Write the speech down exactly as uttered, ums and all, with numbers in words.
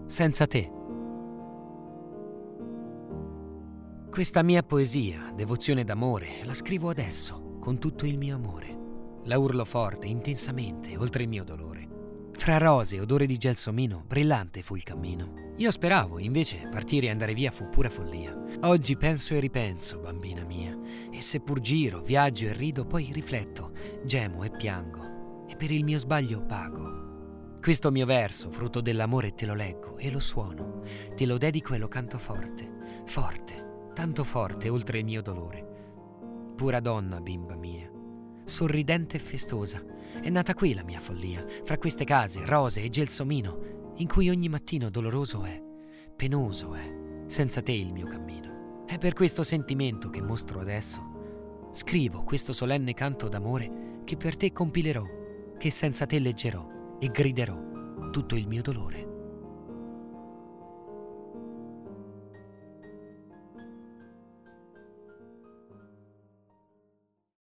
senza te. Questa mia poesia, devozione d'amore, la scrivo adesso, con tutto il mio amore. La urlo forte, intensamente, oltre il mio dolore. Fra rose, odore di gelsomino, brillante fu il cammino. Io speravo, invece, partire e andare via fu pura follia. Oggi penso e ripenso, bambina mia, e seppur giro, viaggio e rido, poi rifletto, gemo e piango, e per il mio sbaglio pago. Questo mio verso, frutto dell'amore, te lo leggo e lo suono, te lo dedico e lo canto forte, forte, tanto forte oltre il mio dolore. Pura donna, bimba mia, sorridente e festosa, è nata qui la mia follia, fra queste case, rose e gelsomino, in cui ogni mattino doloroso è, penoso è, senza te il mio cammino. È per questo sentimento che mostro adesso, scrivo questo solenne canto d'amore che per te compilerò, che senza te leggerò e griderò tutto il mio dolore.